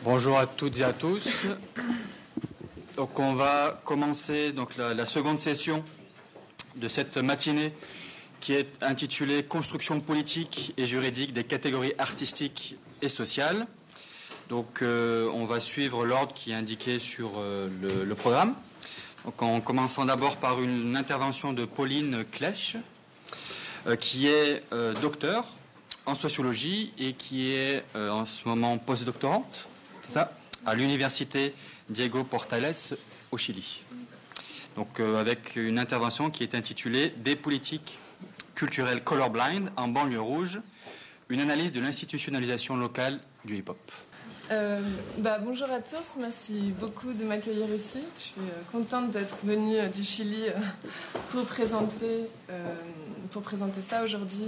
Bonjour à toutes et à tous. Donc on va commencer la seconde session de cette matinée qui est intitulée Construction politique et juridique des catégories artistiques et sociales. Donc on va suivre l'ordre qui est indiqué sur le programme. Donc en commençant d'abord par une intervention de Pauline Clèche, qui est docteur en sociologie et qui est en ce moment postdoctorante à l'université Diego Portales au Chili. Donc avec une intervention qui est intitulée Des politiques culturelles colorblind en banlieue rouge, une analyse de l'institutionnalisation locale du hip-hop. Bonjour à tous, merci beaucoup de m'accueillir ici. Je suis contente d'être venue du Chili pour présenter ça aujourd'hui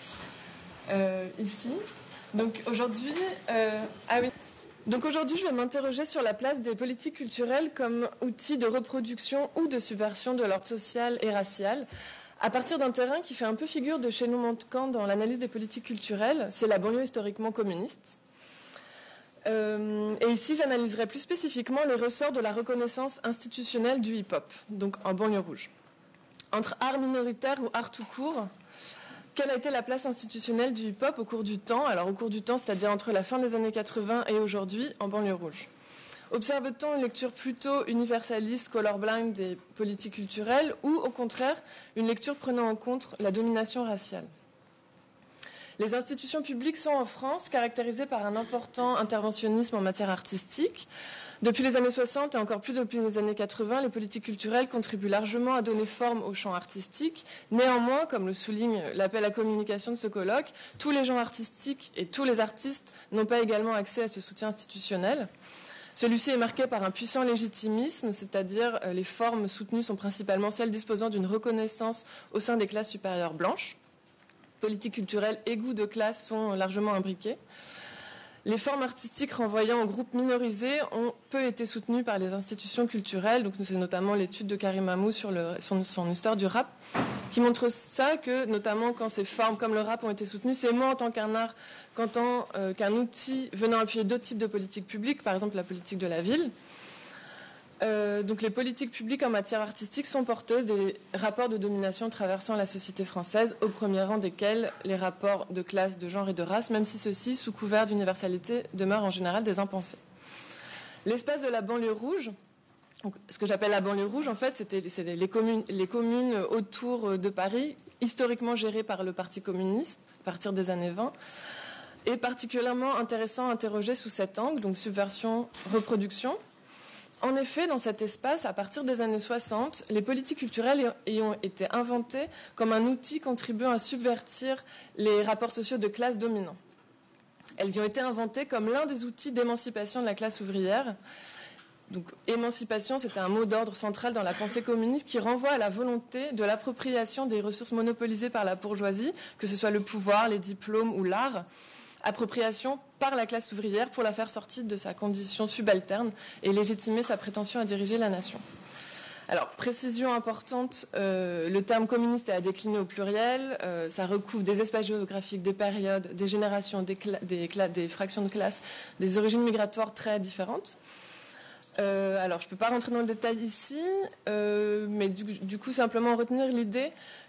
ici. Donc aujourd'hui, je vais m'interroger sur la place des politiques culturelles comme outil de reproduction ou de subversion de l'ordre social et racial, à partir d'un terrain qui fait un peu figure de chez nous manquant dans l'analyse des politiques culturelles, c'est la banlieue historiquement communiste. Et ici, j'analyserai plus spécifiquement les ressorts de la reconnaissance institutionnelle du hip-hop, donc en banlieue rouge. Entre art minoritaire ou art tout court, quelle a été la place institutionnelle du hip-hop au cours du temps ? Alors au cours du temps, c'est-à-dire entre la fin des années 80 et aujourd'hui, en banlieue rouge. Observe-t-on une lecture plutôt universaliste, colorblind des politiques culturelles, ou au contraire, une lecture prenant en compte la domination raciale ? Les institutions publiques sont en France caractérisées par un important interventionnisme en matière artistique. Depuis les années 60 et encore plus depuis les années 80, les politiques culturelles contribuent largement à donner forme au champ artistique. Néanmoins, comme le souligne l'appel à communication de ce colloque, tous les genres artistiques et tous les artistes n'ont pas également accès à ce soutien institutionnel. Celui-ci est marqué par un puissant légitimisme, c'est-à-dire les formes soutenues sont principalement celles disposant d'une reconnaissance au sein des classes supérieures blanches. Politique culturelle et goût de classe sont largement imbriqués. Les formes artistiques renvoyant aux groupes minorisés ont peu été soutenues par les institutions culturelles. Donc c'est notamment l'étude de Karim Amou sur son histoire du rap qui montre ça, que notamment quand ces formes comme le rap ont été soutenues, c'est moins en tant qu'un art qu'en tant qu'un outil venant appuyer d'autres types de politiques publiques, par exemple la politique de la ville. Donc les politiques publiques en matière artistique sont porteuses des rapports de domination traversant la société française, au premier rang desquels les rapports de classe, de genre et de race, même si ceux-ci, sous couvert d'universalité, demeurent en général des impensés. L'espace de la banlieue rouge, donc ce que j'appelle la banlieue rouge, en fait, c'est les communes autour de Paris, historiquement gérées par le Parti communiste, à partir des années 20, est particulièrement intéressant à interroger sous cet angle, donc subversion, reproduction. En effet, dans cet espace, à partir des années 60, les politiques culturelles ayant été inventées comme un outil contribuant à subvertir les rapports sociaux de classe dominants. Elles y ont été inventées comme l'un des outils d'émancipation de la classe ouvrière. Donc, émancipation, c'était un mot d'ordre central dans la pensée communiste qui renvoie à la volonté de l'appropriation des ressources monopolisées par la bourgeoisie, que ce soit le pouvoir, les diplômes ou l'art. Appropriation par la classe ouvrière pour la faire sortir de sa condition subalterne et légitimer sa prétention à diriger la nation. Alors, précision importante, le terme communiste est à décliner au pluriel, ça recouvre des espaces géographiques, des périodes, des générations, des fractions de classe, des origines migratoires très différentes. Alors, je ne peux pas rentrer dans le détail ici, mais du coup, simplement retenir l'idée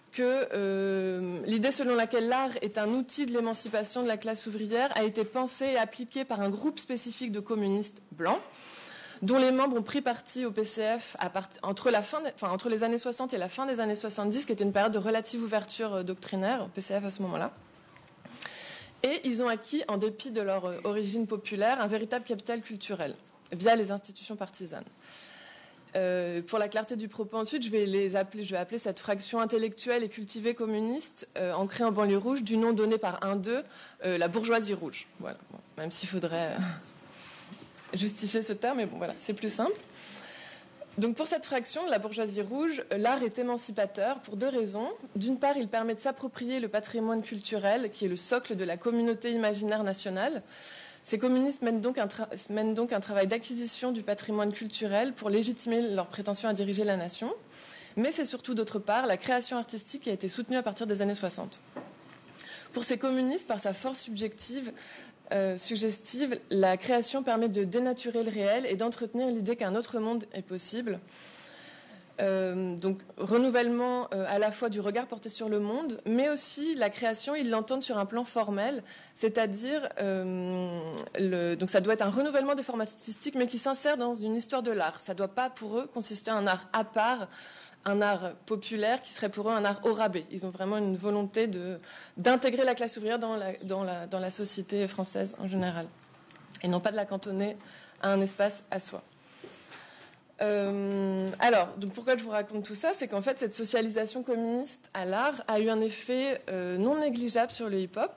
l'idée selon laquelle l'art est un outil de l'émancipation de la classe ouvrière a été pensée et appliquée par un groupe spécifique de communistes blancs, dont les membres ont pris parti au PCF entre les années 60 et la fin des années 70, qui était une période de relative ouverture doctrinaire au PCF à ce moment-là. Et ils ont acquis, en dépit de leur origine populaire, un véritable capital culturel via les institutions partisanes. Pour la clarté du propos ensuite, je vais appeler cette fraction intellectuelle et cultivée communiste, ancrée en banlieue rouge, du nom donné par un d'eux, la bourgeoisie rouge. Voilà. Bon, même s'il faudrait justifier ce terme, mais bon, voilà, c'est plus simple. Donc pour cette fraction, la bourgeoisie rouge, l'art est émancipateur pour deux raisons. D'une part, il permet de s'approprier le patrimoine culturel, qui est le socle de la communauté imaginaire nationale. Ces communistes mènent donc un travail d'acquisition du patrimoine culturel pour légitimer leur prétention à diriger la nation. Mais c'est surtout, d'autre part, la création artistique qui a été soutenue à partir des années 60. Pour ces communistes, par sa force subjective, suggestive, la création permet de dénaturer le réel et d'entretenir l'idée qu'un autre monde est possible. Donc renouvellement à la fois du regard porté sur le monde, mais aussi la création, ils l'entendent sur un plan formel, c'est-à-dire donc ça doit être un renouvellement des formes artistiques, mais qui s'insère dans une histoire de l'art. Ça ne doit pas pour eux consister en un art à part, un art populaire qui serait pour eux un art au rabais. Ils ont vraiment une volonté d'intégrer la classe ouvrière dans la société française en général, et non pas de la cantonner à un espace à soi. Alors, donc pourquoi je vous raconte tout ça, c'est qu'en fait, cette socialisation communiste à l'art a eu un effet non négligeable sur le hip-hop.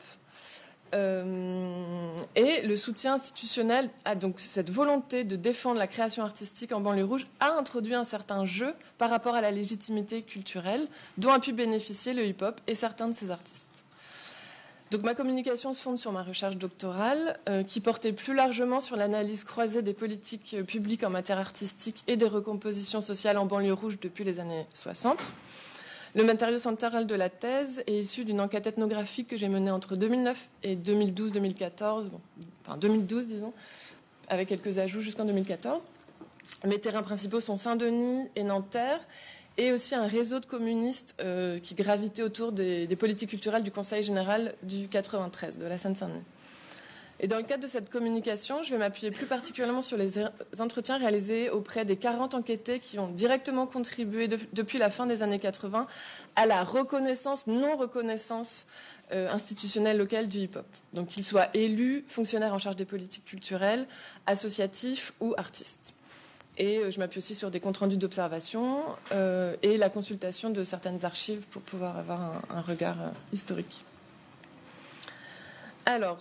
Et le soutien institutionnel, donc cette volonté de défendre la création artistique en banlieue rouge, a introduit un certain jeu par rapport à la légitimité culturelle dont a pu bénéficier le hip-hop et certains de ses artistes. Donc ma communication se fonde sur ma recherche doctorale qui portait plus largement sur l'analyse croisée des politiques publiques en matière artistique et des recompositions sociales en banlieue rouge depuis les années 60. Le matériau central de la thèse est issu d'une enquête ethnographique que j'ai menée entre 2009 et 2012-2014, enfin 2012 disons, avec quelques ajouts jusqu'en 2014. Mes terrains principaux sont Saint-Denis et Nanterre, et aussi un réseau de communistes qui gravitaient autour des politiques culturelles du Conseil général du 93, de la Seine-Saint-Denis. Et dans le cadre de cette communication, je vais m'appuyer plus particulièrement sur les entretiens réalisés auprès des 40 enquêtés qui ont directement contribué depuis la fin des années 80 à la reconnaissance, non-reconnaissance institutionnelle locale du hip-hop. Donc qu'ils soient élus, fonctionnaires en charge des politiques culturelles, associatifs ou artistes. Et je m'appuie aussi sur des comptes rendus d'observation et la consultation de certaines archives pour pouvoir avoir un regard historique. Alors,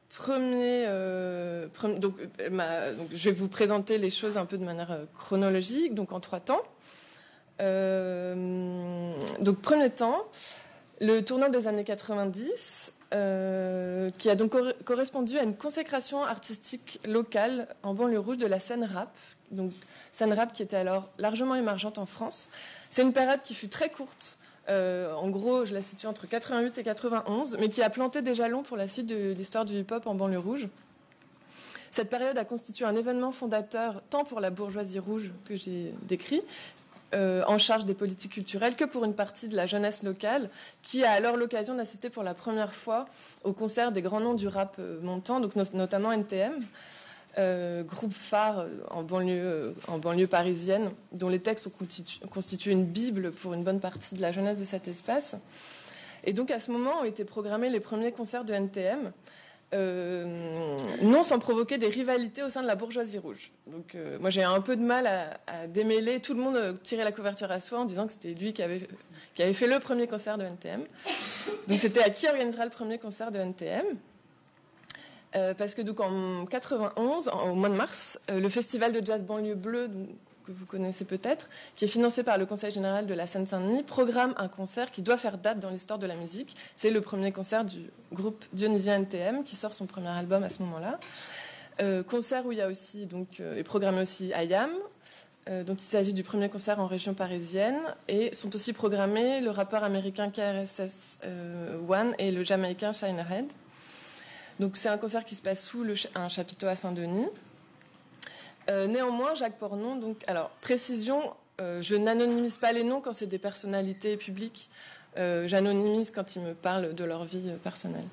donc, je vais vous présenter les choses un peu de manière chronologique, donc en 3 temps. Donc, premier temps, le tournant des années 90, qui a donc correspondu à une consécration artistique locale en banlieue rouge de la scène rap. Donc, scène rap qui était alors largement émergente en France. C'est une période qui fut très courte. En gros, je la situe entre 88 et 91, mais qui a planté des jalons pour la suite de l'histoire du hip-hop en banlieue rouge. Cette période a constitué un événement fondateur tant pour la bourgeoisie rouge que j'ai décrit, en charge des politiques culturelles, que pour une partie de la jeunesse locale, qui a alors l'occasion d'assister pour la première fois au concert des grands noms du rap montant, donc notamment NTM. Groupe phare en banlieue parisienne, dont les textes ont constitué une bible pour une bonne partie de la jeunesse de cet espace. Et donc à ce moment ont été programmés les premiers concerts de NTM, non sans provoquer des rivalités au sein de la bourgeoisie rouge. Donc moi j'ai un peu de mal à démêler, tout le monde tirait la couverture à soi en disant que c'était lui qui avait fait le premier concert de NTM. Donc c'était à qui organisera le premier concert de NTM. Parce que donc en 91, au mois de mars, le festival de jazz Banlieue Bleue, que vous connaissez peut-être, qui est financé par le Conseil général de la Seine-Saint-Denis, programme un concert qui doit faire date dans l'histoire de la musique. C'est le premier concert du groupe Dionysia NTM, qui sort son premier album à ce moment-là. Concert où il y a aussi, donc, est programmé aussi IAM, dont il s'agit du premier concert en région parisienne, et sont aussi programmés le rappeur américain KRS One et le jamaïcain Shinerhead. Donc c'est un concert qui se passe sous un chapiteau à Saint-Denis. Néanmoins, Jacques Pornon, donc, alors précision, je n'anonymise pas les noms quand c'est des personnalités publiques, j'anonymise quand ils me parlent de leur vie personnelle.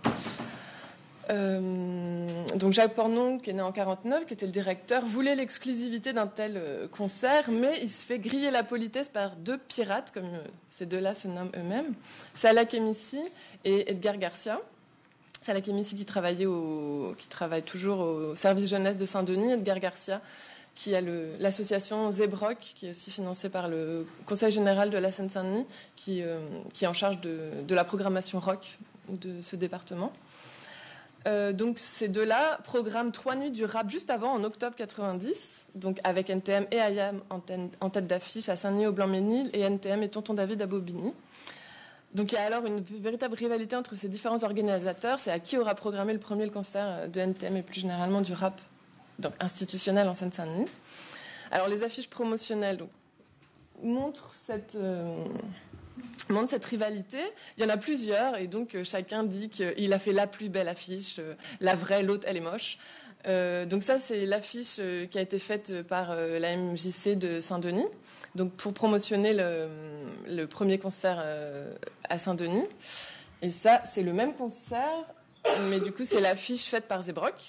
Donc Jacques Pornon, qui est né en 49, qui était le directeur, voulait l'exclusivité d'un tel concert, mais il se fait griller la politesse par 2 pirates, comme ces 2-là se nomment eux-mêmes, Salah Kemissi et Edgar Garcia. Salah Kemissi qui travaille toujours au service jeunesse de Saint-Denis, Edgar Garcia qui a l'association Zebrock, qui est aussi financée par le Conseil général de la Seine-Saint-Denis, qui est en charge de la programmation rock de ce département. Donc ces 2-là programment 3 nuits du rap juste avant, en octobre 90, donc avec NTM et IAM en tête d'affiche à Saint-Denis au Blanc-Ménil et NTM et Tonton David à Bobigny. Donc il y a alors une véritable rivalité entre ces différents organisateurs. C'est à qui aura programmé le premier concert de NTM et plus généralement du rap donc institutionnel en Seine-Saint-Denis. Alors les affiches promotionnelles donc, montrent montre cette rivalité. Il y en a plusieurs, et donc chacun dit qu'il a fait la plus belle affiche, la vraie, l'autre, elle est moche. Donc ça, c'est l'affiche qui a été faite par la MJC de Saint-Denis, donc pour promotionner le premier concert à Saint-Denis. Et ça, c'est le même concert, mais du coup, c'est l'affiche faite par Zebrock.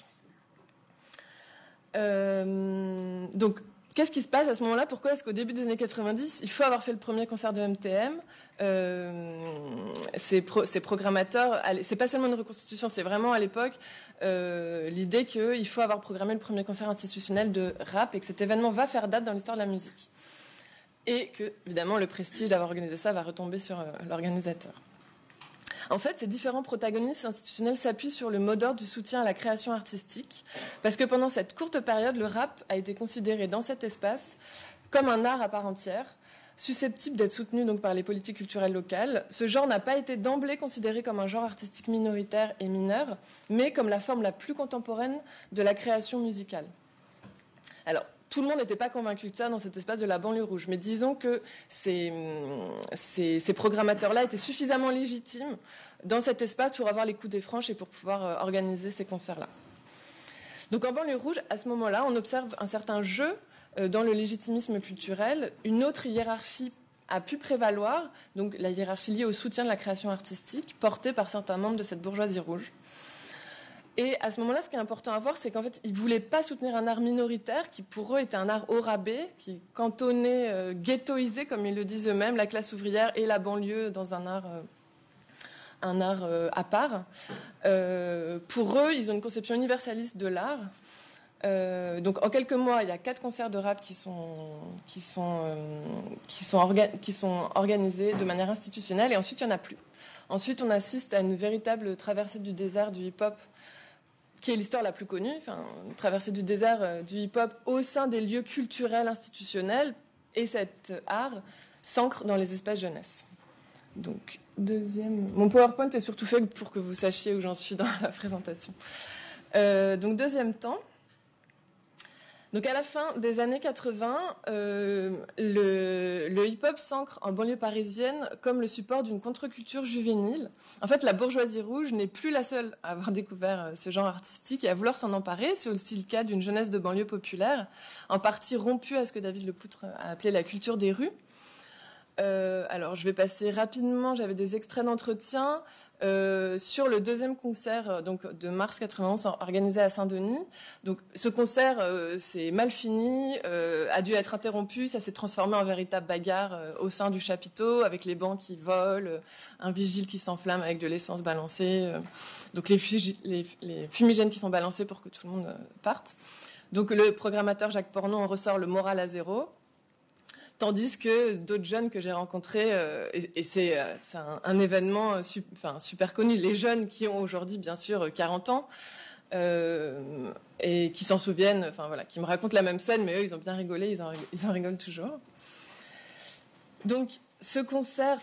Donc, qu'est-ce qui se passe à ce moment-là? Pourquoi est-ce qu'au début des années 90, il faut avoir fait le premier concert de MTM? Ces programmateurs, c'est pas seulement une reconstitution, c'est vraiment à l'époque l'idée qu'il faut avoir programmé le premier concert institutionnel de rap et que cet événement va faire date dans l'histoire de la musique. Et que, évidemment, le prestige d'avoir organisé ça va retomber sur l'organisateur. En fait, ces différents protagonistes institutionnels s'appuient sur le mot d'ordre du soutien à la création artistique, parce que pendant cette courte période, le rap a été considéré dans cet espace comme un art à part entière, susceptible d'être soutenu donc par les politiques culturelles locales. Ce genre n'a pas été d'emblée considéré comme un genre artistique minoritaire et mineur, mais comme la forme la plus contemporaine de la création musicale. Alors, tout le monde n'était pas convaincu de ça dans cet espace de la banlieue rouge. Mais disons que ces programmateurs-là étaient suffisamment légitimes dans cet espace pour avoir les coups des franches et pour pouvoir organiser ces concerts-là. Donc en banlieue rouge, à ce moment-là, on observe un certain jeu dans le légitimisme culturel. Une autre hiérarchie a pu prévaloir, donc la hiérarchie liée au soutien de la création artistique, portée par certains membres de cette bourgeoisie rouge. Et à ce moment-là, ce qui est important à voir, c'est qu'en fait, ils ne voulaient pas soutenir un art minoritaire qui, pour eux, était un art au rabais, qui cantonnait, ghettoisait, comme ils le disent eux-mêmes, la classe ouvrière et la banlieue dans un art à part. Pour eux, ils ont une conception universaliste de l'art. Donc, en quelques mois, il y a 4 concerts de rap qui sont organisés de manière institutionnelle, et ensuite, il n'y en a plus. Ensuite, on assiste à une véritable traversée du désert du hip-hop, qui est l'histoire la plus connue, une traversée du désert du hip-hop au sein des lieux culturels institutionnels, et cet art s'ancre dans les espaces jeunesse. Donc, mon PowerPoint est surtout fait pour que vous sachiez où j'en suis dans la présentation. Donc, deuxième temps. Donc, à la fin des années 80, le hip-hop s'ancre en banlieue parisienne comme le support d'une contre-culture juvénile. En fait, la bourgeoisie rouge n'est plus la seule à avoir découvert ce genre artistique et à vouloir s'en emparer. C'est aussi le cas d'une jeunesse de banlieue populaire, en partie rompue à ce que David Lepoutre a appelé la culture des rues. Alors, je vais passer rapidement. J'avais des extraits d'entretien sur le deuxième concert donc, de mars 91 organisé à Saint-Denis. Donc, ce concert c'est mal fini, a dû être interrompu. Ça s'est transformé en véritable bagarre au sein du chapiteau, avec les bancs qui volent, un vigile qui s'enflamme avec de l'essence balancée, donc les fumigènes qui sont balancés pour que tout le monde parte. Donc, le programmateur Jacques Pornon en ressort le moral à zéro. Tandis que d'autres jeunes que j'ai rencontrés, et c'est un événement super connu, les jeunes qui ont aujourd'hui bien sûr 40 ans et qui s'en souviennent, qui me racontent la même scène, mais eux ils ont bien rigolé, ils en rigolent toujours. Donc ce concert,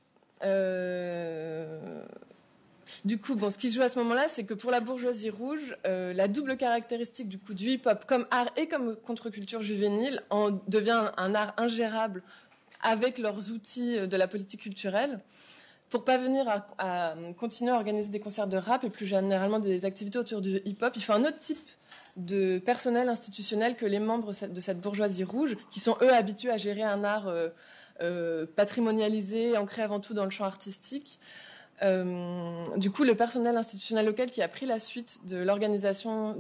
du coup, ce qui joue à ce moment-là, c'est que pour la bourgeoisie rouge, la double caractéristique du hip-hop comme art et comme contre-culture juvénile en devient un art ingérable avec leurs outils de la politique culturelle. Pour parvenir à continuer à organiser des concerts de rap et plus généralement des activités autour du hip-hop, il faut un autre type de personnel institutionnel que les membres de cette bourgeoisie rouge, qui sont eux habitués à gérer un art patrimonialisé, ancré avant tout dans le champ artistique. Du coup, le personnel institutionnel local qui a pris la suite de l'organisation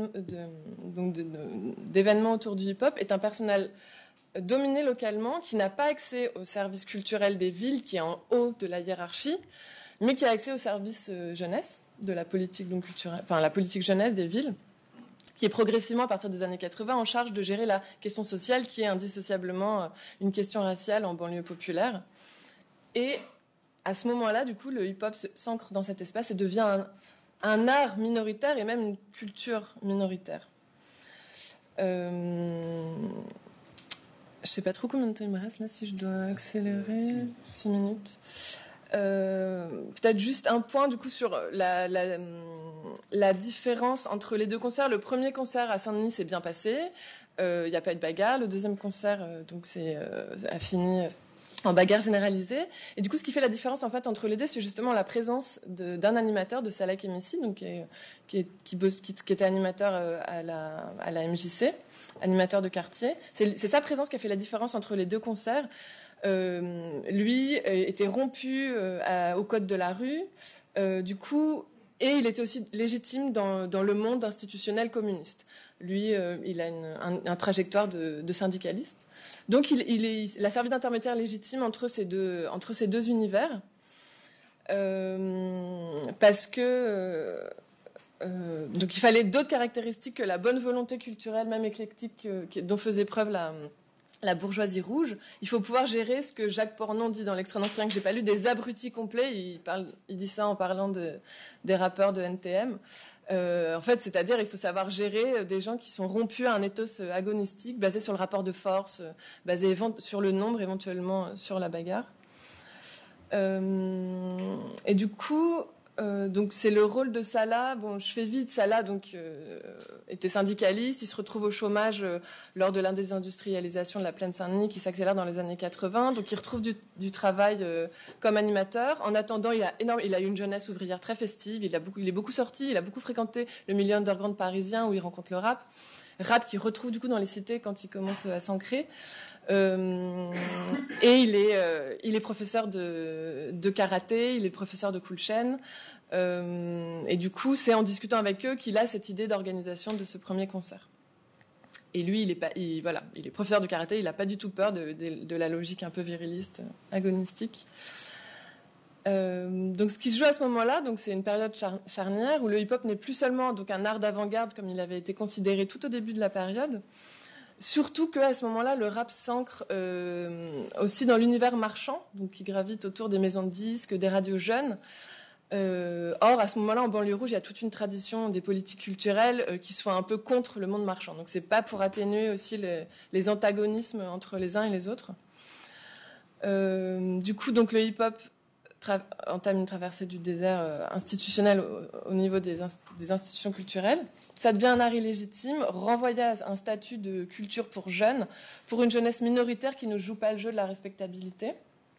d'événements autour du hip-hop est un personnel dominé localement, qui n'a pas accès aux services culturels des villes, qui est en haut de la hiérarchie, mais qui a accès aux services jeunesse de la politique culturelle, la politique jeunesse des villes, qui est progressivement, à partir des années 80, en charge de gérer la question sociale, qui est indissociablement une question raciale en banlieue populaire. Et à ce moment-là, du coup, le hip-hop s'ancre dans cet espace et devient un art minoritaire et même une culture minoritaire. Je sais pas trop combien de temps il me reste là, si je dois accélérer. 6 minutes. Peut-être juste un point du coup sur la différence entre les deux concerts. Le premier concert à Saint-Denis s'est bien passé. Il n'y a pas eu de bagarre. Le deuxième concert a fini en bagarre généralisée. Et du coup, ce qui fait la différence en fait entre les deux, c'est justement la présence d'un animateur, de Salah Kemissi, donc qui était animateur à la MJC, animateur de quartier. C'est sa présence qui a fait la différence entre les deux concerts. Lui était rompu au code de la rue, du coup, et il était aussi légitime dans le monde institutionnel communiste. Lui, il a un trajectoire de syndicaliste. Donc, il a servi d'intermédiaire légitime entre ces deux univers, parce que donc il fallait d'autres caractéristiques que la bonne volonté culturelle, même éclectique, dont faisait preuve la bourgeoisie rouge. Il faut pouvoir gérer ce que Jacques Pornon dit dans l'extrait d'entretien que j'ai pas lu, des abrutis complets. Il dit ça en parlant des rappeurs de NTM. En fait, c'est-à-dire il faut savoir gérer des gens qui sont rompus à un ethos agonistique, basé sur le rapport de force, basé sur le nombre, éventuellement sur la bagarre. Et du coup, donc c'est le rôle de Salah. Bon, je fais vite. Salah était syndicaliste. Il se retrouve au chômage lors de la désindustrialisation de la plaine Saint-Denis qui s'accélère dans les années 80. Donc il retrouve du travail comme animateur. En attendant, il a eu une jeunesse ouvrière très festive. Il est beaucoup sorti. Il a beaucoup fréquenté le milieu underground parisien où il rencontre le rap. Rap qu'il retrouve du coup dans les cités quand il commence à s'ancrer. Et il est professeur de karaté, il est professeur de Kulchen, et du coup c'est en discutant avec eux qu'il a cette idée d'organisation de ce premier concert. Et lui, il est professeur de karaté, il n'a pas du tout peur de la logique un peu viriliste, agonistique. Donc ce qui se joue à ce moment-là, donc c'est une période charnière où le hip-hop n'est plus seulement donc un art d'avant-garde comme il avait été considéré tout au début de la période. Surtout qu'à ce moment-là, le rap s'ancre aussi dans l'univers marchand, donc qui gravite autour des maisons de disques, des radios jeunes. Or, à ce moment-là, en banlieue rouge, il y a toute une tradition des politiques culturelles qui se font un peu contre le monde marchand. Donc, c'est pas pour atténuer aussi les antagonismes entre les uns et les autres. Du coup, donc le hip-hop entame une traversée du désert institutionnel au niveau des institutions culturelles. Ça devient un art illégitime, renvoyé à un statut de culture pour jeunes, pour une jeunesse minoritaire qui ne joue pas le jeu de la respectabilité.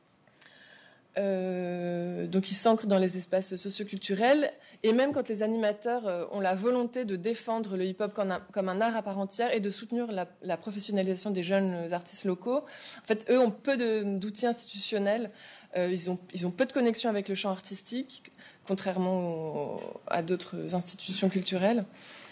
Donc il s'ancre dans les espaces socioculturels, et même quand les animateurs ont la volonté de défendre le hip-hop comme un art à part entière et de soutenir la professionnalisation des jeunes artistes locaux, en fait, eux ont peu d'outils institutionnels. Ils ont peu de connexion avec le champ artistique, contrairement à d'autres institutions culturelles.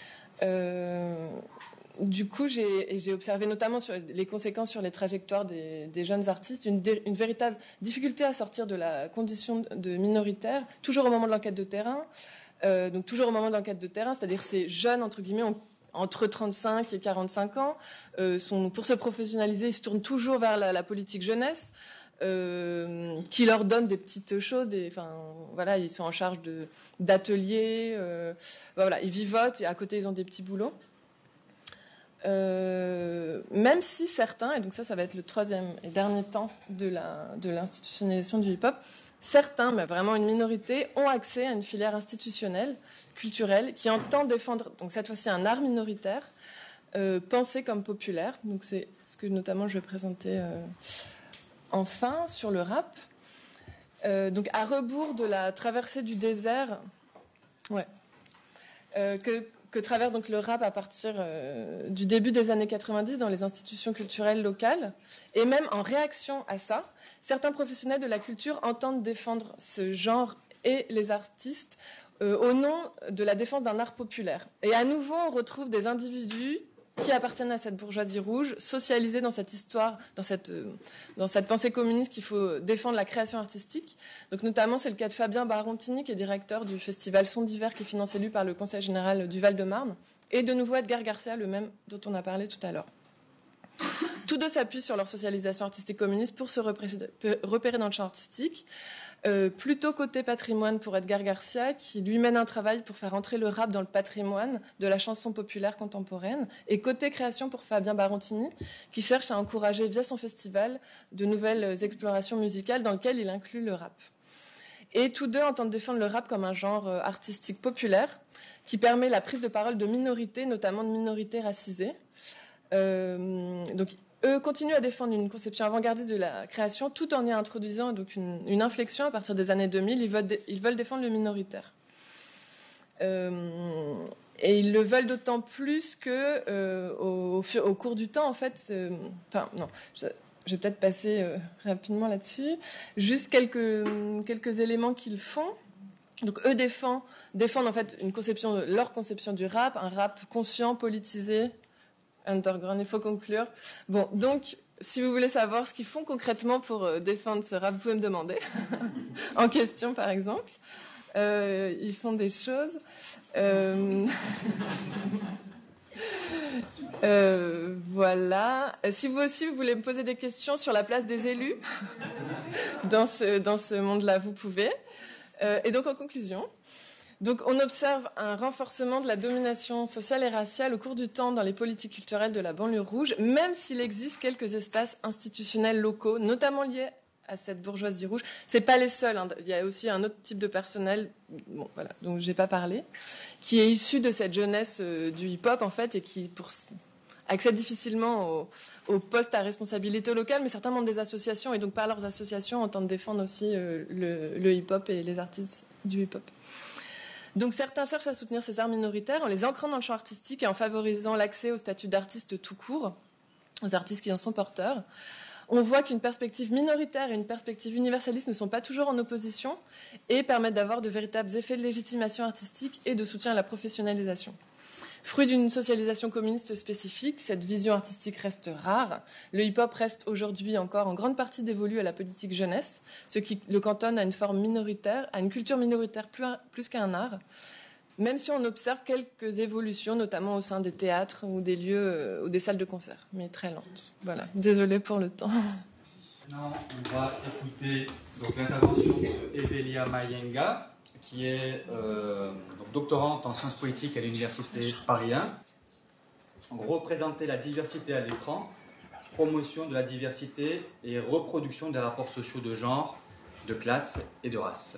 Du coup, j'ai observé notamment sur les conséquences sur les trajectoires des jeunes artistes, une véritable difficulté à sortir de la condition de minoritaire, toujours au moment de l'enquête de terrain. Donc toujours au moment de l'enquête de terrain, c'est-à-dire ces jeunes, entre guillemets, entre 35 et 45 ans, pour se professionnaliser, ils se tournent toujours vers la politique jeunesse. Qui leur donnent des petites choses, voilà, ils sont en charge d'ateliers, voilà, ils vivotent et à côté ils ont des petits boulots. Même si certains, et donc ça va être le troisième et dernier temps de l'institutionnalisation du hip-hop, certains, mais vraiment une minorité, ont accès à une filière institutionnelle, culturelle, qui entend défendre, donc cette fois-ci un art minoritaire, pensé comme populaire. Donc c'est ce que notamment je vais présenter enfin sur le rap. Donc à rebours de la traversée du désert, que traverse donc le rap à partir du début des années 90 dans les institutions culturelles locales, et même en réaction à ça, certains professionnels de la culture entendent défendre ce genre et les artistes au nom de la défense d'un art populaire. Et à nouveau, on retrouve des individus qui appartiennent à cette bourgeoisie rouge, socialisés dans cette histoire, dans cette pensée communiste qu'il faut défendre la création artistique. Donc notamment, c'est le cas de Fabien Barontini, qui est directeur du festival Son d'hiver, qui est financé lui par le Conseil général du Val-de-Marne, et de nouveau Edgar Garcia, le même dont on a parlé tout à l'heure. Tous deux s'appuient sur leur socialisation artistique communiste pour se repérer dans le champ artistique. Plutôt côté patrimoine pour Edgar Garcia, qui lui mène un travail pour faire entrer le rap dans le patrimoine de la chanson populaire contemporaine, et côté création pour Fabien Barontini, qui cherche à encourager via son festival de nouvelles explorations musicales dans lesquelles il inclut le rap. Et tous deux entendent défendre le rap comme un genre artistique populaire qui permet la prise de parole de minorités, notamment de minorités racisées. Donc eux continuent à défendre une conception avant-gardiste de la création tout en y introduisant donc une inflexion à partir des années 2000. Ils veulent défendre le minoritaire. Et ils le veulent d'autant plus que au cours du temps, en fait, je vais peut-être passer rapidement là-dessus. Juste quelques éléments qu'ils font. Donc eux défendent en fait leur conception du rap, un rap conscient, politisé, underground. Il faut conclure. Bon, donc si vous voulez savoir ce qu'ils font concrètement pour défendre ce rap, vous pouvez me demander en question, par exemple. Ils font des choses. Voilà. Si vous aussi vous voulez me poser des questions sur la place des élus dans ce monde-là, vous pouvez. Et donc en conclusion, on observe un renforcement de la domination sociale et raciale au cours du temps dans les politiques culturelles de la banlieue rouge, même s'il existe quelques espaces institutionnels locaux, notamment liés à cette bourgeoisie rouge. C'est pas les seuls, hein. Il y a aussi un autre type de personnel, bon, voilà, dont j'ai pas parlé, qui est issu de cette jeunesse du hip-hop en fait, et qui accède difficilement aux postes à responsabilité locale, mais certains membres des associations et donc par leurs associations entendent défendre aussi le hip-hop et les artistes du hip-hop. Donc certains cherchent à soutenir ces arts minoritaires en les ancrant dans le champ artistique et en favorisant l'accès au statut d'artiste tout court, aux artistes qui en sont porteurs. On voit qu'une perspective minoritaire et une perspective universaliste ne sont pas toujours en opposition et permettent d'avoir de véritables effets de légitimation artistique et de soutien à la professionnalisation. Fruit d'une socialisation communiste spécifique, cette vision artistique reste rare. Le hip-hop reste aujourd'hui encore en grande partie dévolu à la politique jeunesse, ce qui le cantonne à une forme minoritaire, à une culture minoritaire plus qu'à un art. Même si on observe quelques évolutions, notamment au sein des théâtres ou des lieux ou des salles de concert, mais très lentes. Voilà. Désolée pour le temps. Maintenant, on va écouter l'intervention d'Evelia Mayenga, qui est doctorante en sciences politiques à l'université Paris 1. Représenter la diversité à l'écran, promotion de la diversité et reproduction des rapports sociaux de genre, de classe et de race.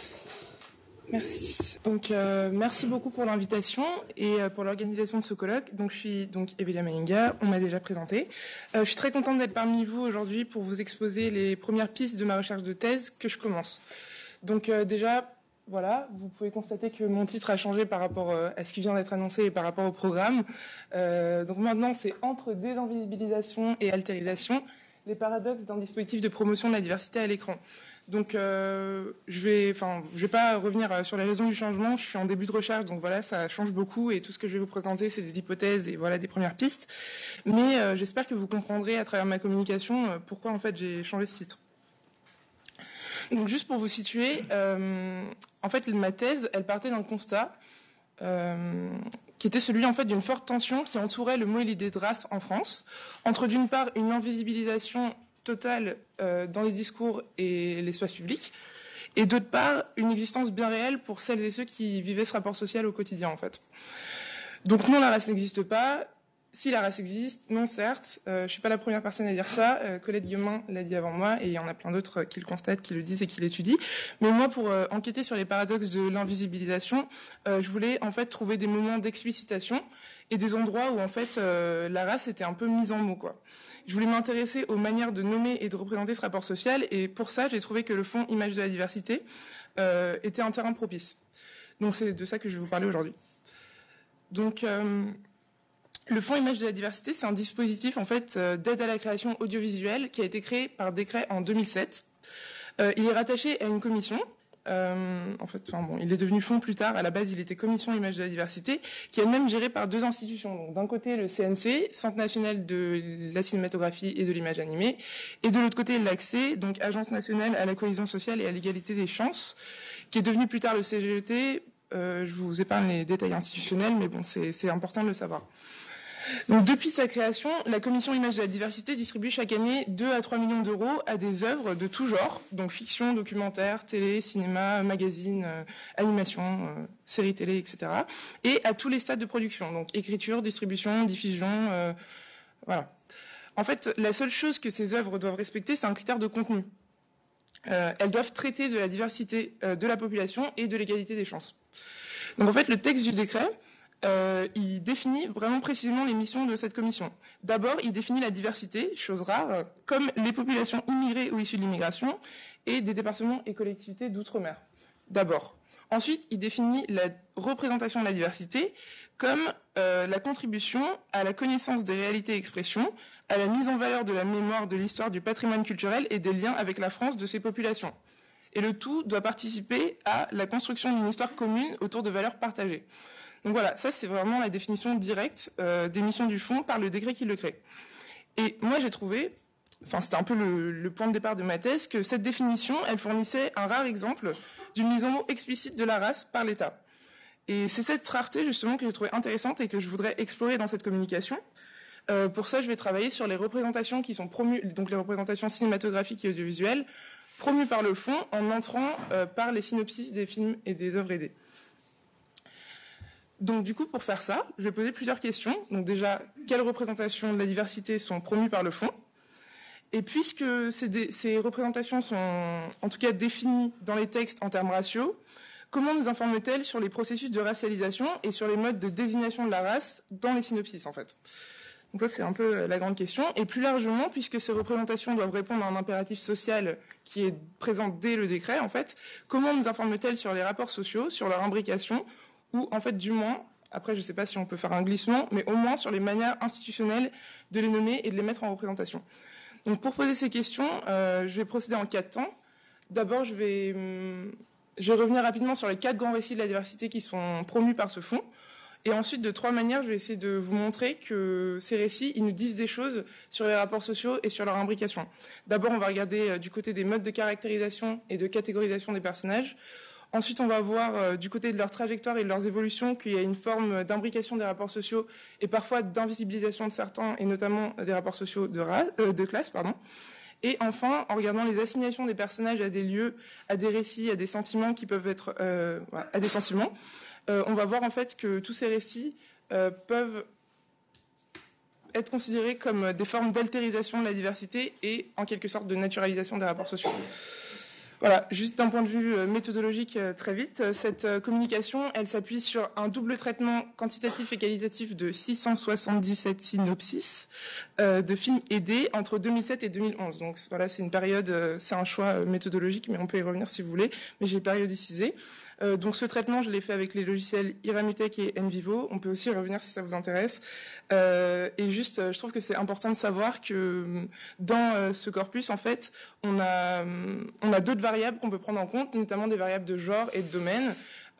Merci. Donc, merci beaucoup pour l'invitation et pour l'organisation de ce colloque. Donc, je suis Evelia Mayenga, on m'a déjà présenté. Je suis très contente d'être parmi vous aujourd'hui pour vous exposer les premières pistes de ma recherche de thèse que je commence. Donc, déjà, voilà, vous pouvez constater que mon titre a changé par rapport à ce qui vient d'être annoncé et par rapport au programme. Donc maintenant, c'est entre désinvisibilisation et altérisation, les paradoxes d'un dispositif de promotion de la diversité à l'écran. Donc, je vais pas revenir sur les raisons du changement. Je suis en début de recherche, donc voilà, ça change beaucoup et tout ce que je vais vous présenter, c'est des hypothèses et voilà des premières pistes. Mais j'espère que vous comprendrez à travers ma communication pourquoi en fait j'ai changé de titre. Donc, juste pour vous situer, en fait, ma thèse, elle partait d'un constat qui était celui en fait d'une forte tension qui entourait le mot et l'idée de race en France, entre d'une part une invisibilisation totale dans les discours et l'espace public, et d'autre part une existence bien réelle pour celles et ceux qui vivaient ce rapport social au quotidien en fait. Donc non, la race n'existe pas. Si la race existe, non certes, je suis pas la première personne à dire ça, Colette Guillemin l'a dit avant moi, et il y en a plein d'autres qui le constatent, qui le disent et qui l'étudient. Mais moi, pour enquêter sur les paradoxes de l'invisibilisation, je voulais en fait trouver des moments d'explicitation et des endroits où en fait la race était un peu mise en mots, quoi. Je voulais m'intéresser aux manières de nommer et de représenter ce rapport social, et pour ça, j'ai trouvé que le fonds Image de la diversité était un terrain propice. Donc c'est de ça que je vais vous parler aujourd'hui. Donc le Fonds Image de la diversité, c'est un dispositif en fait d'aide à la création audiovisuelle qui a été créé par décret en 2007. Il est rattaché à une commission. Il est devenu fonds plus tard. À la base, il était commission Image de la diversité, qui est même gérée par deux institutions. Donc, d'un côté, le CNC, Centre national de la cinématographie et de l'image animée, et de l'autre côté, l'ACCE, donc Agence nationale à la cohésion sociale et à l'égalité des chances, qui est devenu plus tard le CGET. Je vous épargne les détails institutionnels, mais bon, c'est important de le savoir. Donc, depuis sa création, la Commission Image de la diversité distribue chaque année 2 à 3 millions d'euros à des œuvres de tout genre, donc fiction, documentaire, télé, cinéma, magazine, animation, séries télé, etc. Et à tous les stades de production, donc écriture, distribution, diffusion, voilà. En fait, la seule chose que ces œuvres doivent respecter, c'est un critère de contenu. Elles doivent traiter de la diversité de la population et de l'égalité des chances. Donc en fait, le texte du décret il définit vraiment précisément les missions de cette commission. D'abord, il définit la diversité, chose rare, comme les populations immigrées ou issues de l'immigration et des départements et collectivités d'outre-mer. D'abord. Ensuite, il définit la représentation de la diversité comme la contribution à la connaissance des réalités et expressions, à la mise en valeur de la mémoire, de l'histoire, du patrimoine culturel et des liens avec la France de ces populations. Et le tout doit participer à la construction d'une histoire commune autour de valeurs partagées. Donc voilà, ça c'est vraiment la définition directe des missions du fonds par le décret qui le crée. Et moi j'ai trouvé, c'était un peu le point de départ de ma thèse, que cette définition, elle fournissait un rare exemple d'une mise en mots explicite de la race par l'État. Et c'est cette rareté justement que j'ai trouvé intéressante et que je voudrais explorer dans cette communication. Pour ça, je vais travailler sur les représentations qui sont promues, donc les représentations cinématographiques et audiovisuelles, promues par le fonds en entrant par les synopsis des films et des œuvres aidées. Donc du coup, pour faire ça, je vais poser plusieurs questions. Donc déjà, quelles représentations de la diversité sont promues par le fonds ? Et puisque ces représentations sont en tout cas définies dans les textes en termes raciaux, comment nous informent-elles sur les processus de racialisation et sur les modes de désignation de la race dans les synopsis en fait ? Donc ça, c'est un peu la grande question. Et plus largement, puisque ces représentations doivent répondre à un impératif social qui est présent dès le décret, en fait, comment nous informent-elles sur les rapports sociaux, sur leur imbrication, ou en fait, du moins, après je ne sais pas si on peut faire un glissement, mais au moins sur les manières institutionnelles de les nommer et de les mettre en représentation. Donc pour poser ces questions, je vais procéder en 4 temps. D'abord, je vais revenir rapidement sur les 4 grands récits de la diversité qui sont promus par ce fonds. Et ensuite, de 3 manières, je vais essayer de vous montrer que ces récits, ils nous disent des choses sur les rapports sociaux et sur leur imbrication. D'abord, on va regarder du côté des modes de caractérisation et de catégorisation des personnages. Ensuite, on va voir du côté de leur trajectoire et de leurs évolutions qu'il y a une forme d'imbrication des rapports sociaux et parfois d'invisibilisation de certains, et notamment des rapports sociaux de classe. Et enfin, en regardant les assignations des personnages à des lieux, à des récits, à des sentiments qui peuvent être à des sentiments, on va voir en fait que tous ces récits peuvent être considérés comme des formes d'altérisation de la diversité et en quelque sorte de naturalisation des rapports sociaux. Voilà, juste d'un point de vue méthodologique très vite, cette communication, elle s'appuie sur un double traitement quantitatif et qualitatif de 677 synopsis de films aidés entre 2007 et 2011. Donc voilà, c'est une période, c'est un choix méthodologique, mais on peut y revenir si vous voulez, mais j'ai périodicisé. Donc ce traitement, je l'ai fait avec les logiciels Iramutech et Envivo. On peut aussi y revenir si ça vous intéresse. Et juste, je trouve que c'est important de savoir que dans ce corpus, en fait, on a d'autres variables qu'on peut prendre en compte, notamment des variables de genre et de domaine,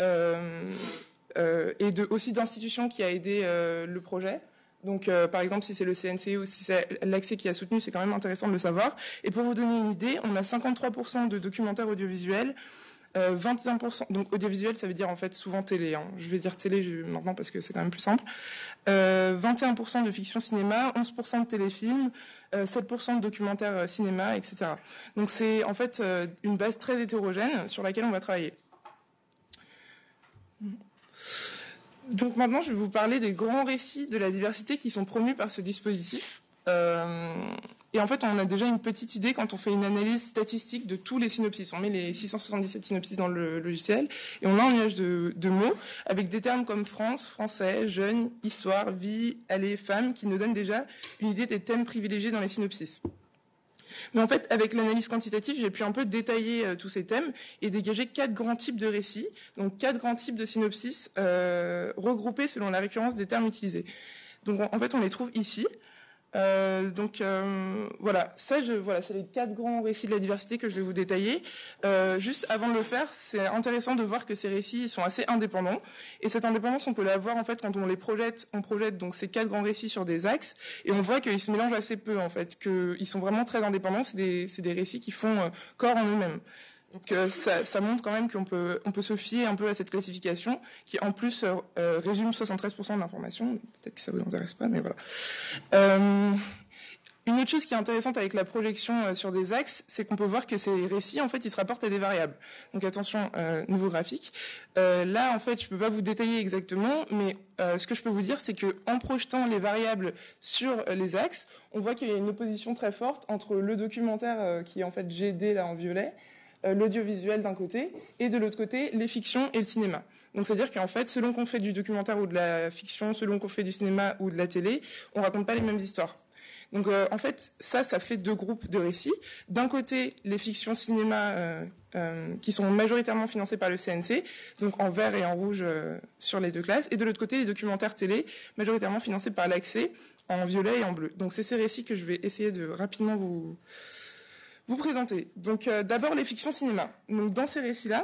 et aussi d'institutions qui a aidé le projet. Donc, par exemple, si c'est le CNC ou si c'est l'Accès qui a soutenu, c'est quand même intéressant de le savoir. Et pour vous donner une idée, on a 53% de documentaires audiovisuels, 21%, donc audiovisuel, ça veut dire en fait souvent télé. Hein. Je vais dire télé maintenant parce que c'est quand même plus simple. 21% de fiction cinéma, 11% de téléfilms, 7% de documentaires cinéma, etc. Donc c'est en fait une base très hétérogène sur laquelle on va travailler. Donc maintenant, je vais vous parler des grands récits de la diversité qui sont promus par ce dispositif. Et en fait, on a déjà une petite idée quand on fait une analyse statistique de tous les synopsis. On met les 677 synopsis dans le logiciel et on a un nuage de mots avec des termes comme France, français, jeune, histoire, vie, aller, femme qui nous donnent déjà une idée des thèmes privilégiés dans les synopsis. Mais en fait, avec l'analyse quantitative, j'ai pu un peu détailler tous ces thèmes et dégager 4 grands types de récits, donc 4 grands types de synopsis regroupés selon la récurrence des termes utilisés. Donc en fait, on les trouve ici. Voilà, c'est les 4 grands récits de la diversité que je vais vous détailler. Juste avant de le faire, c'est intéressant de voir que ces récits sont assez indépendants. Et cette indépendance, on peut la voir en fait quand on projette donc ces 4 grands récits sur des axes, et on voit qu'ils se mélangent assez peu en fait, qu'ils sont vraiment très indépendants. C'est des récits qui font corps en eux-mêmes. Donc ça montre quand même qu'on peut se fier un peu à cette classification qui en plus résume 73% de l'information. Peut-être que ça vous intéresse pas, mais voilà. Une autre chose qui est intéressante avec la projection sur des axes, c'est qu'on peut voir que ces récits, en fait, ils se rapportent à des variables. Donc attention, nouveau graphique. Là, en fait, je peux pas vous détailler exactement, mais ce que je peux vous dire, c'est que en projetant les variables sur les axes, on voit qu'il y a une opposition très forte entre le documentaire qui est en fait GD là en violet, l'audiovisuel d'un côté, et de l'autre côté, les fictions et le cinéma. Donc c'est-à-dire qu'en fait, selon qu'on fait du documentaire ou de la fiction, selon qu'on fait du cinéma ou de la télé, on raconte pas les mêmes histoires. Donc en fait, ça fait deux groupes de récits. D'un côté, les fictions cinéma qui sont majoritairement financées par le CNC, donc en vert et en rouge sur les deux classes, et de l'autre côté, les documentaires télé, majoritairement financés par l'Accès, en violet et en bleu. Donc c'est ces récits que je vais essayer de rapidement vous présenter. Donc d'abord les fictions cinéma. Donc dans ces récits-là,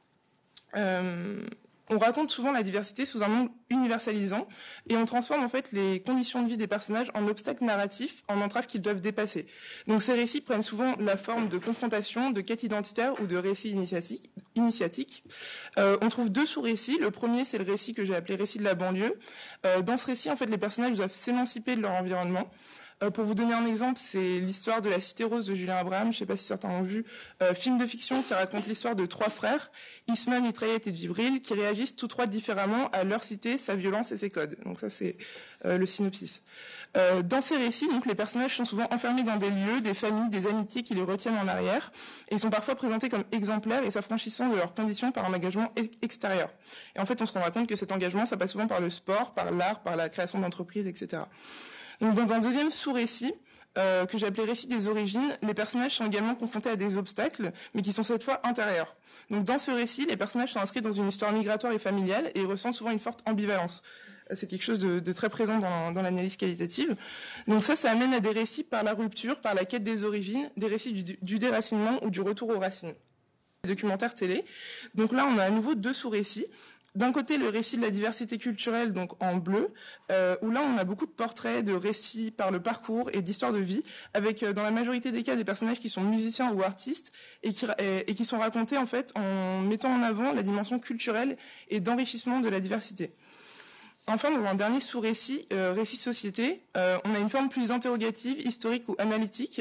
on raconte souvent la diversité sous un angle universalisant et on transforme en fait les conditions de vie des personnages en obstacles narratifs, en entraves qu'ils doivent dépasser. Donc ces récits prennent souvent la forme de confrontation, de quête identitaire ou de récits initiatiques. On trouve deux sous-récits. Le premier, c'est le récit que j'ai appelé récit de la banlieue. Dans ce récit, en fait, les personnages doivent s'émanciper de leur environnement. Pour vous donner un exemple, c'est l'histoire de La Cité Rose de Julien Abraham. Je ne sais pas si certains l'ont vu. Film de fiction qui raconte l'histoire de trois frères, Isma, Mitraillette et Djibril, qui réagissent tous trois différemment à leur cité, sa violence et ses codes. Donc ça, c'est le synopsis. Dans ces récits, donc, les personnages sont souvent enfermés dans des lieux, des familles, des amitiés qui les retiennent en arrière. Et ils sont parfois présentés comme exemplaires et s'affranchissant de leurs conditions par un engagement extérieur. Et en fait, on se rendra compte que cet engagement, ça passe souvent par le sport, par l'art, par la création d'entreprises, etc. Donc, dans un deuxième sous-récit, que j'ai appelé récit des origines, les personnages sont également confrontés à des obstacles, mais qui sont cette fois intérieurs. Donc dans ce récit, les personnages sont inscrits dans une histoire migratoire et familiale et ressentent souvent une forte ambivalence. C'est quelque chose de très présent dans l'analyse qualitative. Donc ça amène à des récits par la rupture, par la quête des origines, des récits du déracinement ou du retour aux racines. Les documentaires télé. Donc là, on a à nouveau deux sous-récits. D'un côté, le récit de la diversité culturelle, donc en bleu, où là, on a beaucoup de portraits, de récits par le parcours et d'histoires de vie, avec dans la majorité des cas des personnages qui sont musiciens ou artistes et qui sont racontés en fait en mettant en avant la dimension culturelle et d'enrichissement de la diversité. Enfin, dans un dernier sous-récit, récit de société, on a une forme plus interrogative, historique ou analytique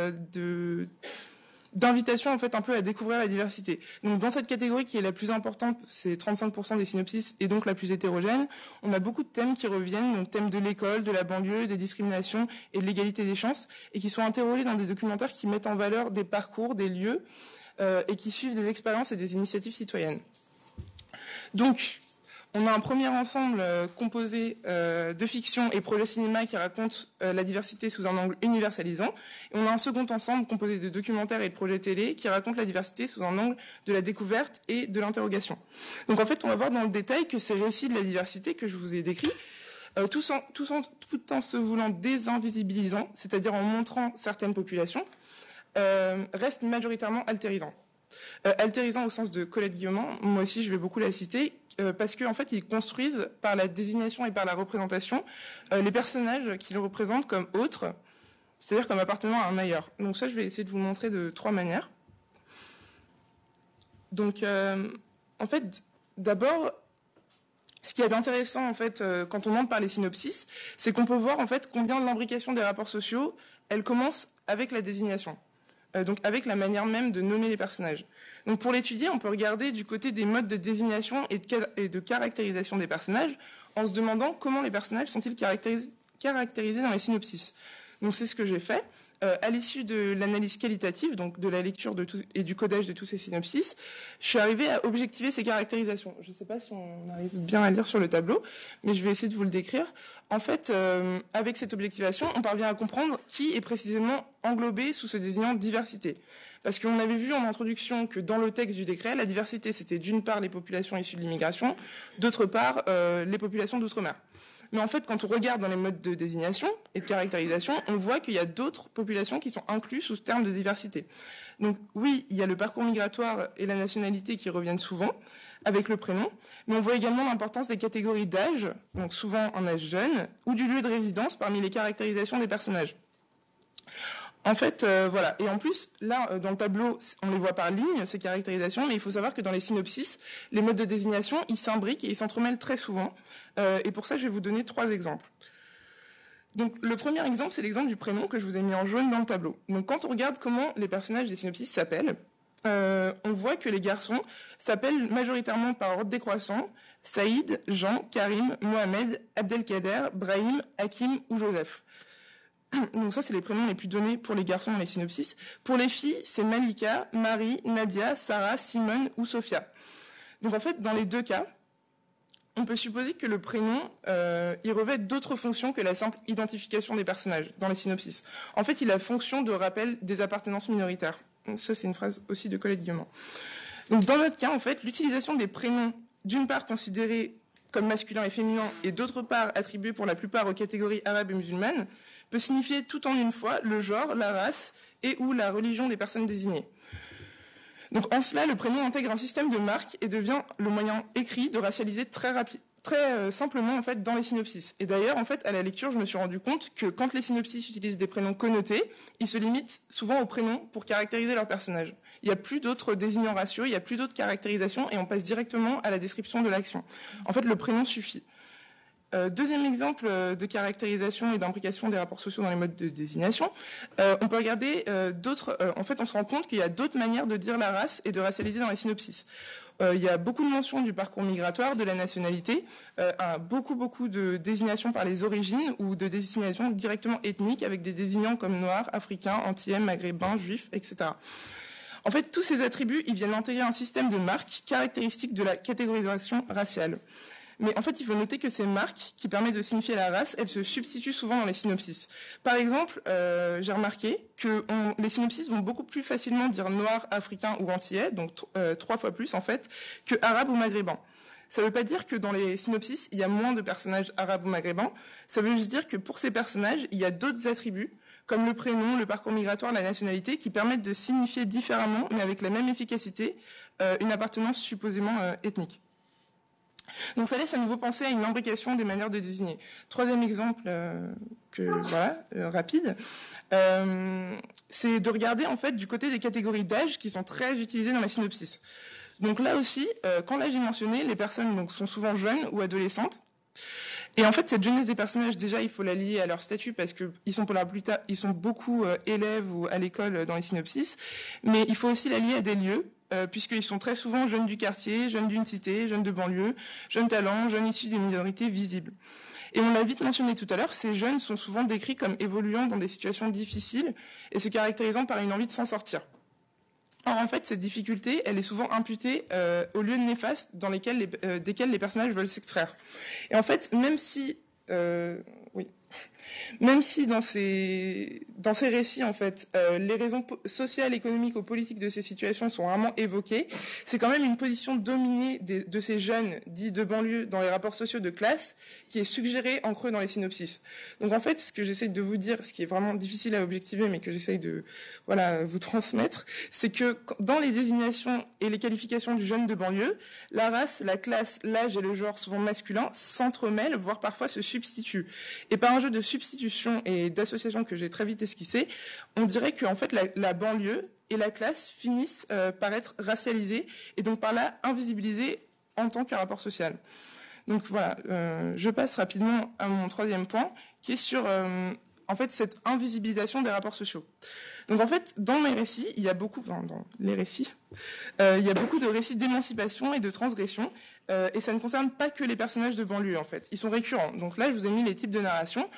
d'invitation en fait un peu à découvrir la diversité. Donc dans cette catégorie qui est la plus importante, c'est 35% des synopsis et donc la plus hétérogène, on a beaucoup de thèmes qui reviennent, donc thèmes de l'école, de la banlieue, des discriminations et de l'égalité des chances, et qui sont interrogés dans des documentaires qui mettent en valeur des parcours, des lieux, et qui suivent des expériences et des initiatives citoyennes. Donc, on a un premier ensemble composé de fiction et projets cinéma qui racontent la diversité sous un angle universalisant. Et on a un second ensemble composé de documentaires et de projets télé qui racontent la diversité sous un angle de la découverte et de l'interrogation. Donc en fait, on va voir dans le détail que ces récits de la diversité que je vous ai décrits, tout en se voulant désinvisibilisants, c'est-à-dire en montrant certaines populations, restent majoritairement altérisants. Altérisant au sens de Colette Guillemont, moi aussi je vais beaucoup la citer, parce qu'en fait ils construisent par la désignation et par la représentation les personnages qu'ils représentent comme autres, c'est-à-dire comme appartenant à un ailleurs. Donc ça je vais essayer de vous le montrer de trois manières. Donc en fait d'abord ce qui est intéressant en fait quand on entre par les synopsis, c'est qu'on peut voir en fait combien l'imbrication des rapports sociaux elle commence avec la désignation. Donc avec la manière même de nommer les personnages. Donc pour l'étudier, on peut regarder du côté des modes de désignation et de caractérisation des personnages en se demandant comment les personnages sont-ils caractérisés dans les synopsis. Donc c'est ce que j'ai fait. À l'issue de l'analyse qualitative, donc de la lecture et du codage de tous ces synopsis, je suis arrivée à objectiver ces caractérisations. Je ne sais pas si on arrive bien à le lire sur le tableau, mais je vais essayer de vous le décrire. En fait, avec cette objectivation, on parvient à comprendre qui est précisément englobé sous ce désignant diversité. Parce qu'on avait vu en introduction que dans le texte du décret, la diversité, c'était d'une part les populations issues de l'immigration, d'autre part les populations d'outre-mer. Mais en fait, quand on regarde dans les modes de désignation et de caractérisation, on voit qu'il y a d'autres populations qui sont incluses sous ce terme de diversité. Donc oui, il y a le parcours migratoire et la nationalité qui reviennent souvent avec le prénom, mais on voit également l'importance des catégories d'âge, donc souvent en âge jeune, ou du lieu de résidence parmi les caractérisations des personnages. En fait, voilà. Et en plus, là, dans le tableau, on les voit par ligne, ces caractérisations, mais il faut savoir que dans les synopsis, les modes de désignation, ils s'imbriquent et ils s'entremêlent très souvent. Et pour ça, je vais vous donner 3 exemples. Donc, le premier exemple, c'est l'exemple du prénom que je vous ai mis en jaune dans le tableau. Donc, quand on regarde comment les personnages des synopsis s'appellent, on voit que les garçons s'appellent majoritairement par ordre décroissant, Saïd, Jean, Karim, Mohamed, Abdelkader, Brahim, Hakim ou Joseph. Donc ça, c'est les prénoms les plus donnés pour les garçons dans les synopsis. Pour les filles, c'est Malika, Marie, Nadia, Sarah, Simone ou Sophia. Donc en fait, dans les deux cas, on peut supposer que le prénom, il revêt d'autres fonctions que la simple identification des personnages dans les synopsis. En fait, il a fonction de rappel des appartenances minoritaires. Ça, c'est une phrase aussi de Colette Guillemont. Donc, dans notre cas, en fait, l'utilisation des prénoms, d'une part considérés comme masculins et féminins, et d'autre part attribués pour la plupart aux catégories arabes et musulmanes, peut signifier tout en une fois le genre, la race et ou la religion des personnes désignées. Donc en cela, le prénom intègre un système de marque et devient le moyen écrit de racialiser très simplement en fait dans les synopsis. Et d'ailleurs, en fait, à la lecture, je me suis rendu compte que quand les synopsis utilisent des prénoms connotés, ils se limitent souvent aux prénoms pour caractériser leur personnage. Il n'y a plus d'autres désignants raciaux, il n'y a plus d'autres caractérisations et on passe directement à la description de l'action. En fait, le prénom suffit. Deuxième exemple de caractérisation et d'imbrication des rapports sociaux dans les modes de désignation, on peut regarder en fait, on se rend compte qu'il y a d'autres manières de dire la race et de racialiser dans les synopsis. Il y a beaucoup de mentions du parcours migratoire, de la nationalité, beaucoup de désignations par les origines ou de désignations directement ethniques avec des désignants comme noirs, africains, antillais, maghrébins, juifs, etc. En fait, tous ces attributs, ils viennent intégrer un système de marques caractéristiques de la catégorisation raciale. Mais en fait, il faut noter que ces marques, qui permettent de signifier la race, elles se substituent souvent dans les synopsis. Par exemple, j'ai remarqué que les synopsis vont beaucoup plus facilement dire noir, africain ou antillais, donc 3 fois plus en fait, que arabe ou maghrébin. Ça ne veut pas dire que dans les synopsis, il y a moins de personnages arabes ou maghrébins. Ça veut juste dire que pour ces personnages, il y a d'autres attributs, comme le prénom, le parcours migratoire, la nationalité, qui permettent de signifier différemment, mais avec la même efficacité, une appartenance supposément ethnique. Donc ça laisse à nouveau penser à une imbrication des manières de désigner. Troisième exemple rapide, c'est de regarder en fait du côté des catégories d'âge qui sont très utilisées dans les synopsis. Donc là aussi, quand l'âge est mentionné, les personnes donc, sont souvent jeunes ou adolescentes. Et en fait, cette jeunesse des personnages, déjà, il faut la lier à leur statut parce que ils sont beaucoup élèves ou à l'école dans les synopsis, mais il faut aussi la lier à des lieux. Puisqu'ils sont très souvent jeunes du quartier, jeunes d'une cité, jeunes de banlieue, jeunes talents, jeunes issus des minorités visibles. Et on l'a vite mentionné tout à l'heure, ces jeunes sont souvent décrits comme évoluant dans des situations difficiles et se caractérisant par une envie de s'en sortir. Or, en fait, cette difficulté, elle est souvent imputée aux lieux néfastes desquels les personnages veulent s'extraire. Et en fait, même si dans ces récits, en fait, les raisons sociales, économiques ou politiques de ces situations sont vraiment évoquées, c'est quand même une position dominée de ces jeunes dits de banlieue dans les rapports sociaux de classe qui est suggérée en creux dans les synopsis. Donc en fait, ce que j'essaie de vous dire, ce qui est vraiment difficile à objectiver, mais que j'essaie de vous transmettre, c'est que dans les désignations et les qualifications du jeune de banlieue, la race, la classe, l'âge et le genre souvent masculin s'entremêlent, voire parfois se substituent. Et par un jeu de substitution et d'association que j'ai très vite esquissé, on dirait que en fait la banlieue et la classe finissent par être racialisées et donc par là invisibilisées en tant que rapport social. Donc voilà, je passe rapidement à mon troisième point qui est sur en fait cette invisibilisation des rapports sociaux. Donc en fait, dans mes récits, il y a beaucoup il y a beaucoup de récits d'émancipation et de transgression, et ça ne concerne pas que les personnages de banlieue en fait. Ils sont récurrents. Donc là, je vous ai mis les types de narration.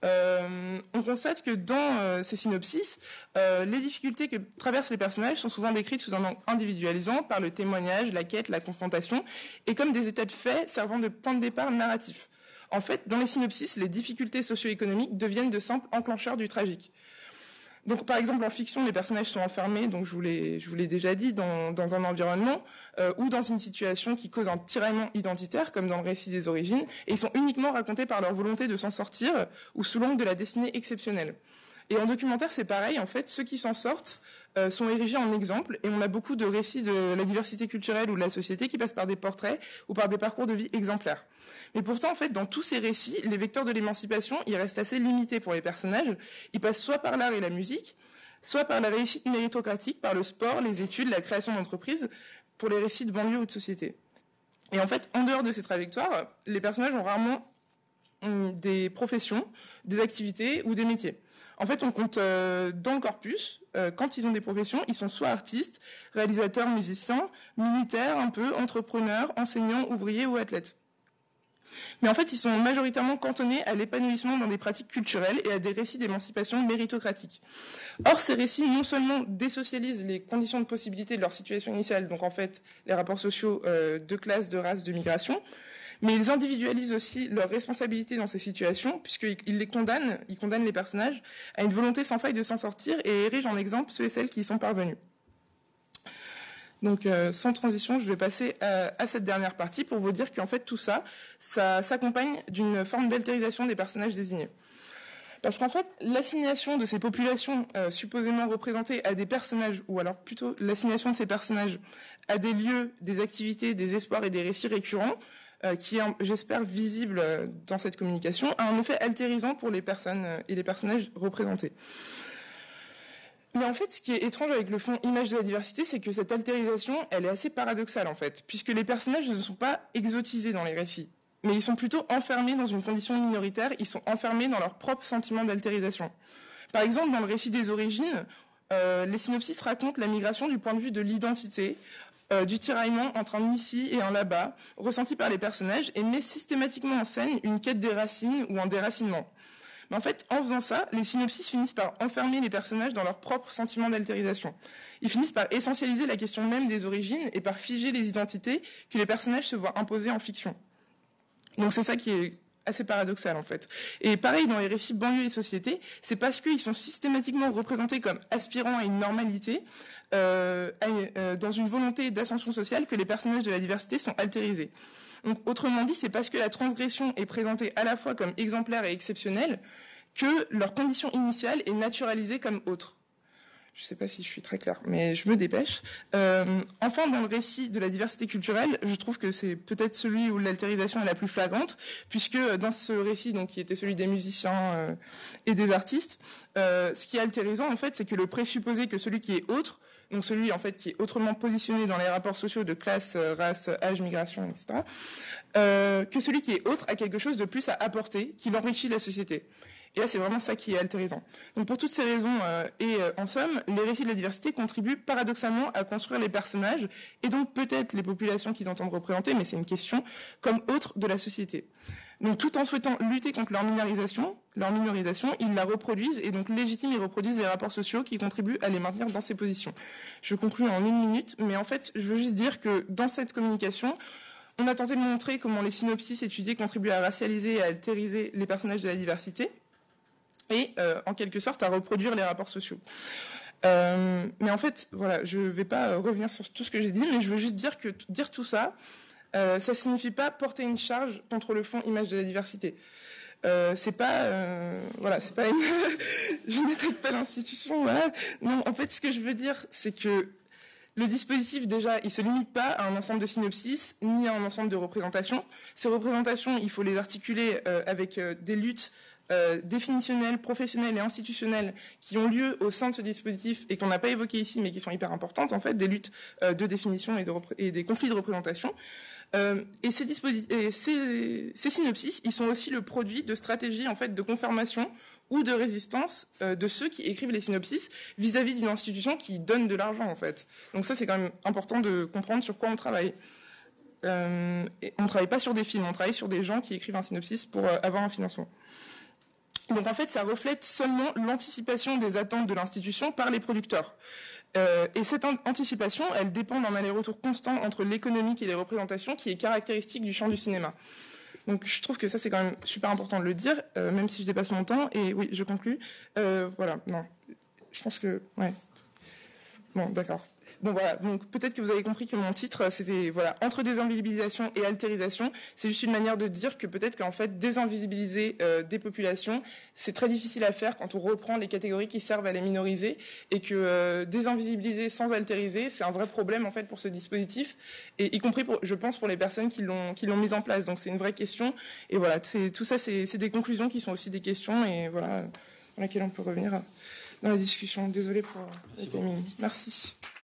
On constate que dans ces synopsis, les difficultés que traversent les personnages sont souvent décrites sous un angle individualisant par le témoignage, la quête, la confrontation, et comme des états de fait servant de point de départ narratif. En fait, dans les synopsis, les difficultés socio-économiques deviennent de simples enclencheurs du tragique. Donc, par exemple, en fiction, les personnages sont enfermés, donc je vous l'ai déjà dit, dans un environnement ou dans une situation qui cause un tiraillement identitaire, comme dans le récit des origines, et ils sont uniquement racontés par leur volonté de s'en sortir ou sous l'angle de la destinée exceptionnelle. Et en documentaire, c'est pareil, en fait, ceux qui s'en sortent sont érigés en exemple, et on a beaucoup de récits de la diversité culturelle ou de la société qui passent par des portraits ou par des parcours de vie exemplaires. Mais pourtant, en fait, dans tous ces récits, les vecteurs de l'émancipation, ils restent assez limités pour les personnages. Ils passent soit par l'art et la musique, soit par la réussite méritocratique, par le sport, les études, la création d'entreprises, pour les récits de banlieue ou de société. Et en fait, en dehors de ces trajectoires, les personnages ont rarement des professions, des activités ou des métiers. En fait, on compte dans le corpus, quand ils ont des professions, ils sont soit artistes, réalisateurs, musiciens, militaires un peu, entrepreneurs, enseignants, ouvriers ou athlètes. Mais en fait, ils sont majoritairement cantonnés à l'épanouissement dans des pratiques culturelles et à des récits d'émancipation méritocratique. Or, ces récits non seulement désocialisent les conditions de possibilité de leur situation initiale, donc en fait les rapports sociaux de classe, de race, de migration, Mais ils individualisent aussi leurs responsabilités dans ces situations, puisqu'ils condamnent les personnages à une volonté sans faille de s'en sortir et érigent en exemple ceux et celles qui y sont parvenus. Donc, sans transition, je vais passer à cette dernière partie pour vous dire qu'en fait, tout ça s'accompagne d'une forme d'altérisation des personnages désignés. Parce qu'en fait, l'assignation de ces populations supposément représentées à des personnages, ou alors plutôt l'assignation de ces personnages à des lieux, des activités, des espoirs et des récits récurrents, qui est, j'espère, visible dans cette communication, a un effet altérisant pour les personnes et les personnages représentés. Mais en fait, ce qui est étrange avec le fond Image de la diversité, c'est que cette altérisation, elle est assez paradoxale en fait, puisque les personnages ne sont pas exotisés dans les récits, mais ils sont plutôt enfermés dans une condition minoritaire, ils sont enfermés dans leur propre sentiment d'altérisation. Par exemple, dans le récit des origines, les synopsis racontent la migration du point de vue de l'identité, du tiraillement entre un ici et un là-bas, ressenti par les personnages, et met systématiquement en scène une quête des racines ou un déracinement. Mais en fait, en faisant ça, les synopsis finissent par enfermer les personnages dans leur propre sentiment d'altérisation. Ils finissent par essentialiser la question même des origines et par figer les identités que les personnages se voient imposer en fiction. Donc c'est ça qui est assez paradoxal en fait. Et pareil, dans les récits banlieue et société, c'est parce qu'ils sont systématiquement représentés comme aspirant à une normalité, dans une volonté d'ascension sociale, que les personnages de la diversité sont altérisés. Donc, autrement dit, c'est parce que la transgression est présentée à la fois comme exemplaire et exceptionnelle que leur condition initiale est naturalisée comme autre. Je ne sais pas si je suis très claire, mais je me dépêche. Enfin, dans le récit de la diversité culturelle, je trouve que c'est peut-être celui où l'altérisation est la plus flagrante, puisque dans ce récit, donc, qui était celui des musiciens et des artistes, ce qui est altérisant, en fait, c'est que le présupposé que celui qui est autre, donc celui en fait qui est autrement positionné dans les rapports sociaux de classe, race, âge, migration, etc., que celui qui est autre a quelque chose de plus à apporter, qui l'enrichit la société. Et là, c'est vraiment ça qui est altérisant. Donc pour toutes ces raisons, en somme, les récits de la diversité contribuent paradoxalement à construire les personnages, et donc peut-être les populations qu'ils entendent représenter, mais c'est une question, comme autres de la société. Donc tout en souhaitant lutter contre leur minorisation, ils la reproduisent et donc légitiment ils reproduisent les rapports sociaux qui contribuent à les maintenir dans ces positions. Je conclue en 1 minute, mais en fait je veux juste dire que dans cette communication, on a tenté de montrer comment les synopsis étudiés contribuent à racialiser et à altériser les personnages de la diversité et en quelque sorte à reproduire les rapports sociaux. Mais en fait, voilà, je ne vais pas revenir sur tout ce que j'ai dit, mais je veux juste dire que dire tout ça, ça signifie pas porter une charge contre le fond Image de la diversité. C'est pas une je n'attaque pas l'institution, voilà. Non, en fait, ce que je veux dire, c'est que le dispositif, déjà, il se limite pas à un ensemble de synopsis, ni à un ensemble de représentations. Ces représentations, il faut les articuler avec des luttes définitionnelles, professionnelles et institutionnelles qui ont lieu au sein de ce dispositif et qu'on n'a pas évoqué ici, mais qui sont hyper importantes, en fait, des luttes de définition et des conflits de représentation. Et ces synopsis, ils sont aussi le produit de stratégies en fait de confirmation ou de résistance de ceux qui écrivent les synopsis vis-à-vis d'une institution qui donne de l'argent en fait. Donc ça c'est quand même important de comprendre sur quoi on travaille. Et on travaille pas sur des films, on travaille sur des gens qui écrivent un synopsis pour avoir un financement. Donc en fait ça reflète seulement l'anticipation des attentes de l'institution par les producteurs. Et cette anticipation, elle dépend d'un aller-retour constant entre l'économique et les représentations qui est caractéristique du champ du cinéma. Donc je trouve que ça c'est quand même super important de le dire, même si je dépasse mon temps. Et oui, je conclus. Voilà, non, je pense que... ouais. Bon, d'accord. Bon voilà, donc peut-être que vous avez compris que mon titre c'était voilà, entre désinvisibilisation et altérisation, c'est juste une manière de dire que peut-être qu'en fait désinvisibiliser des populations, c'est très difficile à faire quand on reprend les catégories qui servent à les minoriser et que désinvisibiliser sans altériser, c'est un vrai problème en fait pour ce dispositif et y compris pour, je pense pour les personnes qui l'ont mis en place. Donc c'est une vraie question et voilà, tout ça c'est des conclusions qui sont aussi des questions et voilà dans lesquelles on peut revenir dans la discussion. Désolée pour les féminines. Merci.